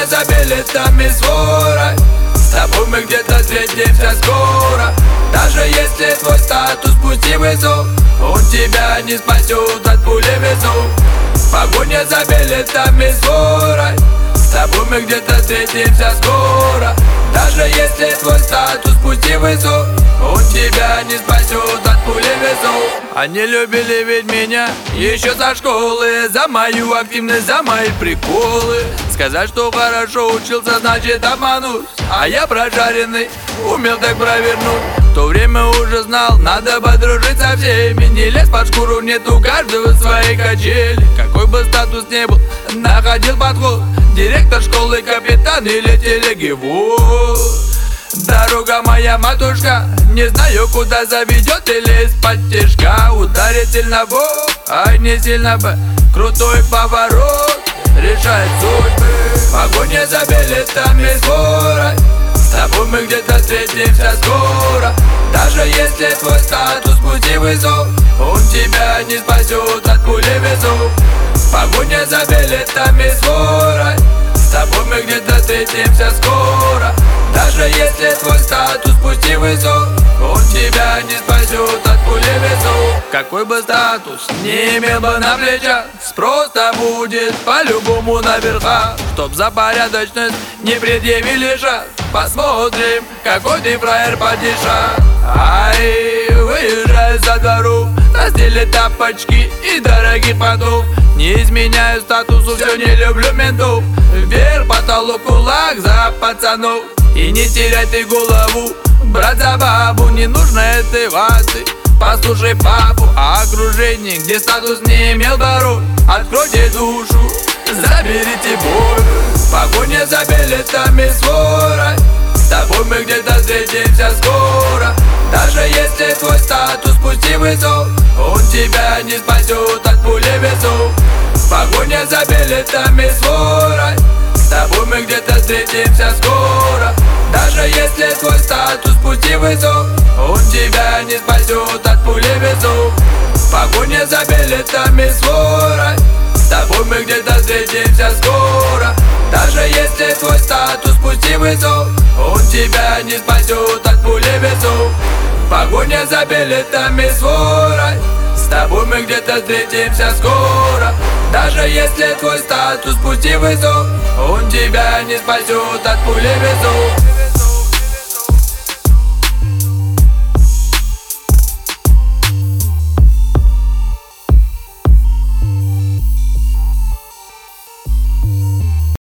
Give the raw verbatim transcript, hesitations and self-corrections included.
Погоня за билетами сворой, с тобой мы где-то встретимся скоро. Даже если твой статус пусть и высок, он тебя не спасет от пули весов. Погоня за билетами сворой, с тобой мы где-то встретимся скоро. Даже если твой статус пусть и высок, он тебя не спасет от пули весов. Они любили ведь меня еще со школы, за мою активность, за мои приколы. Сказать, что хорошо учился, значит обмануть. А я прожаренный, умел так провернуть. В то время уже знал, надо подружить со всеми. Не лезь под шкуру, нет у каждого своей качели. Какой бы статус не был, находил подход. Директор школы, капитан или телегивоз. Дорога моя, матушка, не знаю, куда заведет или из-под тяжка. Ударит сильно бок, ай не сильно б. Крутой поворот решает судьбы. Погоня за билетами сворой, с тобой мы где-то встретимся скоро. Даже если твой статус пусть и высок, он тебя не спасет от пули весов. Погоня за билетами сворой, с тобой мы где-то встретимся скоро. Даже если твой статус пусть и высок, он тебя не спасет от пули весов. Какой бы статус не имел бы на плечах, спрос-то будет по-любому на верхах. Чтоб за порядочность не предъявили шаг, посмотрим, какой ты фраер падишах. Ай, выезжай за двору, на стиле тапочки и дорогих понтов. Не изменяю статусу, все не люблю ментов. Вверх потолок, кулак за пацанов. И не теряй ты голову, брат за бабу, не нужно этой ваты. Послушай папу, а окружение, где статус не имел порой. Откройте душу, заберите боль. Погоня за билетами сворой, с тобой мы где-то встретимся скоро. Даже если твой статус пусть и высок, он тебя не спасет от пули весов. Погоня за билетами сворой, с тобой мы где-то встретимся скоро. Даже если твой статус пусть и высок, он тебя не спасет от пули весов. Погоня за билетами сворой, с тобой мы где-то встретимся скоро. Даже если твой статус пусть и высок, он тебя не спасет от пули весов. Погоня за билетами сворой, с тобой мы где-то встретимся скоро. Даже если твой статус пусть и высок, он тебя не спасет от пули весов.